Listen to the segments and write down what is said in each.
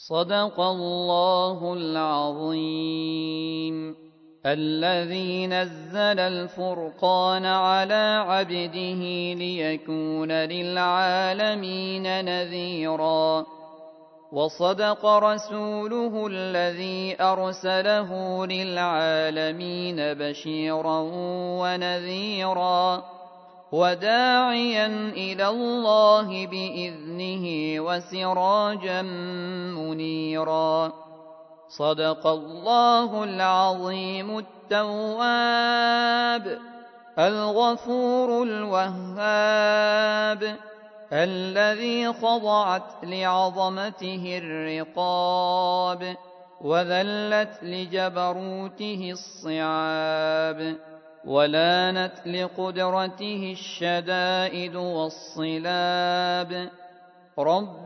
صدق الله العظيم. الذي نزل الفرقان على عبده ليكون للعالمين نذيرا، وصدق رسوله الذي أرسله للعالمين بشيرا ونذيرا، وداعيا إلى الله بإذنه وسراجا منيرا. صدق الله العظيم التواب الغفور الوهاب، الذي خضعت لعظمته الرقاب وذلت لجبروته الصعاب، ولانت لقدرته الشدائد والصلاب. رب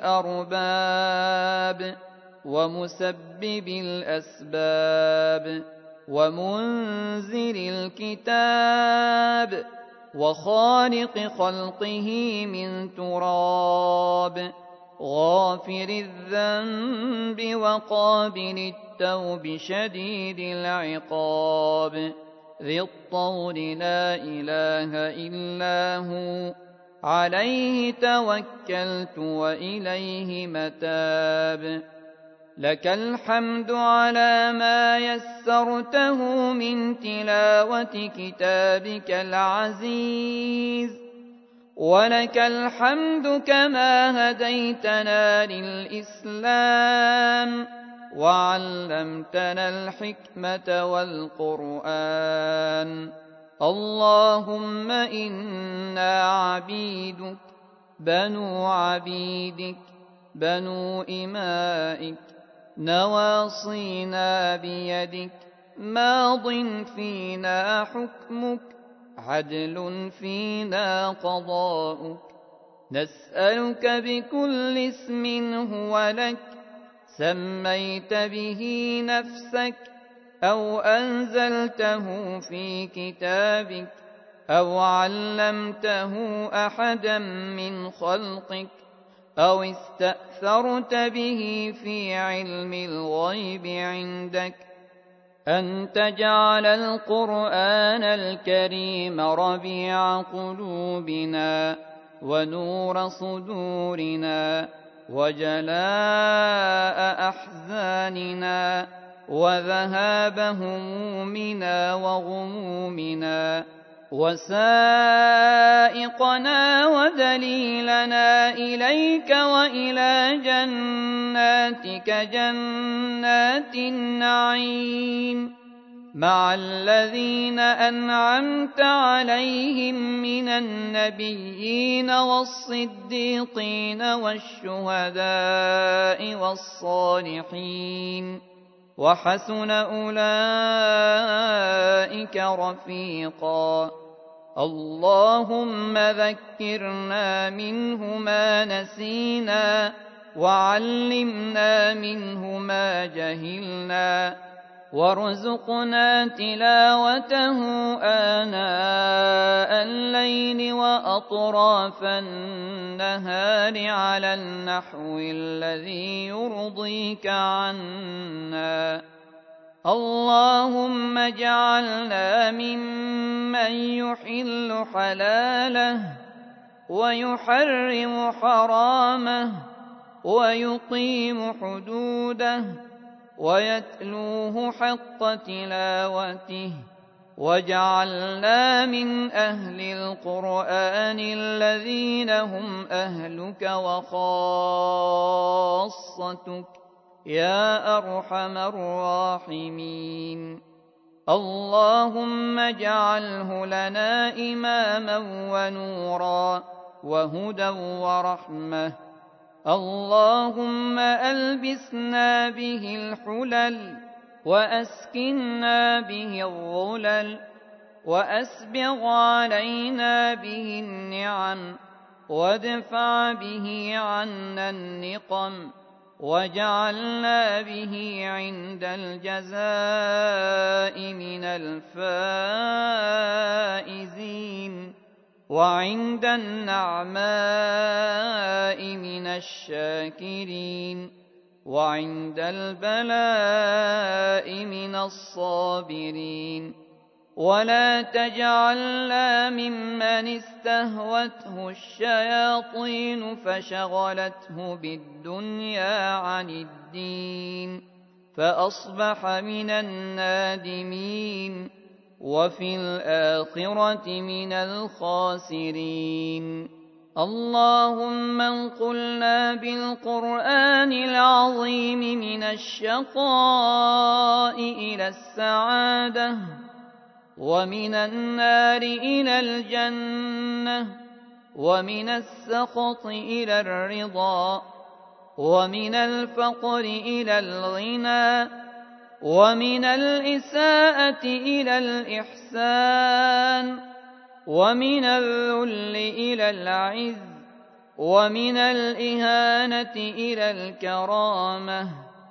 الأرباب ومسبب الأسباب ومنزل الكتاب وخالق خلقه من تراب، غافر الذنب وقابل التوب شديد العقاب، ذي الطول لا إله إلا هو، عليه توكلت وإليه متاب. لك الحمد على ما يسرته من تلاوة كتابك العزيز، ولك الحمد كما هديتنا للإسلام وعلمتنا الحكمة والقرآن. اللهم إنا عبيدك بنو عبيدك بنو إمائك، نواصينا بيدك، ماض فينا حكمك، عدل فينا قضاؤك. نسألك بكل اسم هو لك سميت به نفسك أو أنزلته في كتابك أو علمته أحدا من خلقك أو استأثرت به في علم الغيب عندك، أن تجعل القرآن الكريم ربيع قلوبنا ونور صدورنا وجلاء أحزاننا وذهاب همومنا وغمومنا، وسائقنا ودليلنا إليك وإلى جناتك جنات النعيم، مع الذين أنعمت عليهم من النبيين والصديقين والشهداء والصالحين، وحسن أولئك رفيقا. اللهم ذكرنا منه ما نسينا وعلمنا منه ما جهلنا، وارزقنا تلاوته آناء الليل وأطراف النهار على النحو الذي يرضيك عنا. اللهم اجعلنا ممن يحل حلاله ويحرم حرامه ويقيم حدوده ويتلوه حق تلاوته، واجعلنا من أهل القرآن الذين هم أهلك وخاصتك يا أرحم الراحمين. اللهم اجعله لنا إماما ونورا وهدى ورحمة. اللهم ألبسنا به الحلل وأسكنا به الظلل، وأسبغ علينا به النعم، وادفع به عنا النقم، واجعلنا به عند الجزاء من الفائزين، وعند النعماء من الشاكرين. وعند البلاء من الصابرين ولا تجعلنا ممن استهوته الشياطين فشغلته بالدنيا عن الدين فأصبح من النادمين وفي الآخرة من الخاسرين. اللهم انقلنا بالقرآن العظيم من الشقاء إلى السعادة ومن النار إلى الجنة ومن السخط إلى الرضا ومن الفقر إلى الغنى ومن الإساءة إلى الإحسان ومن الذل إلى العز ومن الإهانة إلى الكرامة.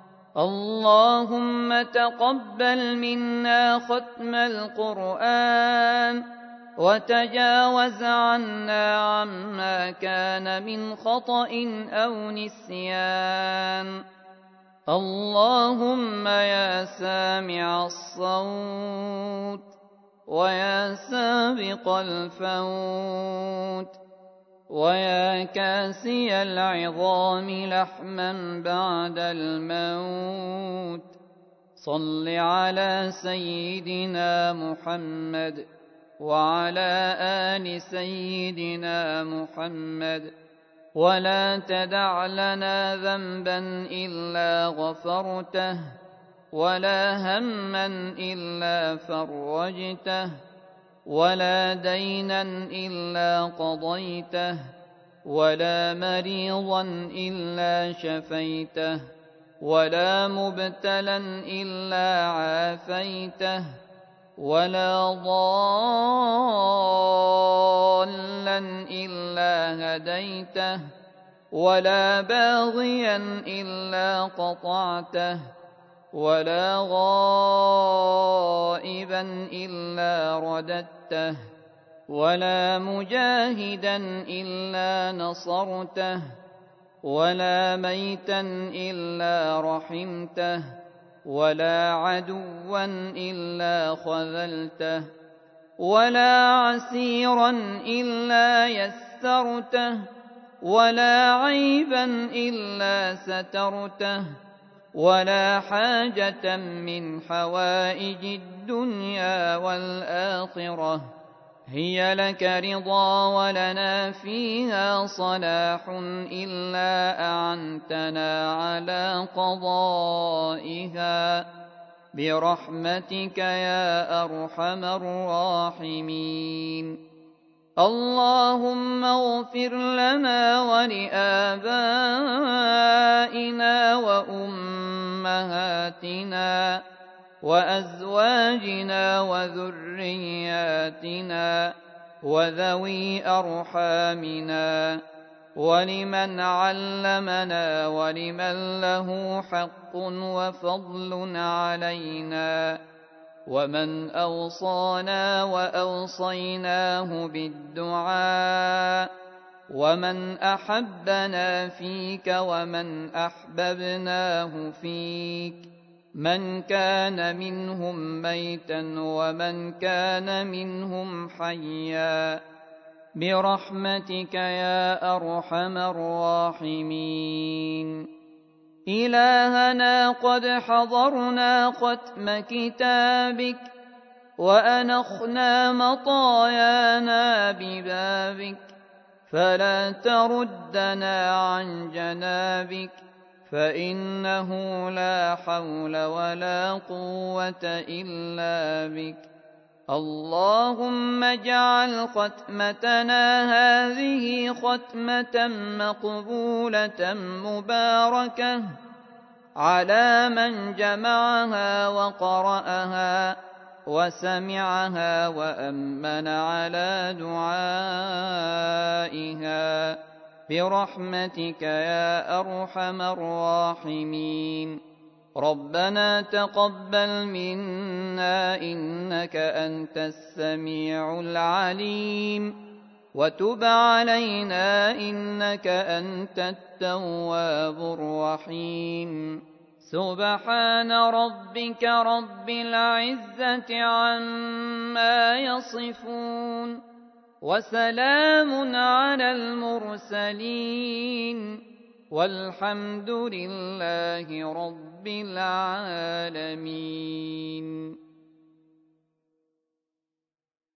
اللهم تقبل منا ختم القرآن وتجاوز عنا عما كان من خطأ أو نسيان. اللهم يا سامع الصوت ويا سابق الفوت ويا كاسي العظام لحما بعد الموت صل على سيدنا محمد وعلى آل سيدنا محمد ولا تدع لنا ذنبا إلا غفرته ولا هما إلا فرجته ولا دينا إلا قضيته ولا مريضا إلا شفيته ولا مبتلا إلا عافيته ولا ضالا إلا هديته ولا باغيا إلا قطعته ولا غائبا إلا رددته ولا مجاهدا إلا نصرته ولا ميتا إلا رحمته ولا عدوا إلا خذلته ولا عسيرا إلا يسرته ولا عيبا إلا سترته ولا حاجة من حوائج الدنيا والآخرة هي لك رضا ولنا فيها صلاح إلا أعنتنا على قضائها برحمتك يا أرحم الراحمين. اللهم اغفر لنا ولآبائنا وأمهاتنا وأزواجنا وذرياتنا وذوي أرحامنا ولمن علمنا ولمن له حق وفضل علينا ومن أوصانا وأوصيناه بالدعاء ومن أحبنا فيك ومن أحببناه فيك من كان منهم ميتا ومن كان منهم حيا برحمتك يا أرحم الراحمين. إلهنا قد حضرنا ختم كتابك وأنخنا مطايانا ببابك فلا تردنا عن جنابك فإنه لا حول ولا قوة إلا بك. اللهم اجعل ختمتنا هذه ختمة مقبولة مباركة على من جمعها وقرأها وسمعها وأمن على دعائها برحمتك يا أرحم الراحمين. ربنا تقبل منا إنك أنت السميع العليم وتب علينا إنك أنت التواب الرحيم. سبحان ربك رب العزة عما يصفون وسلام على المرسلين والحمد لله رب العالمين.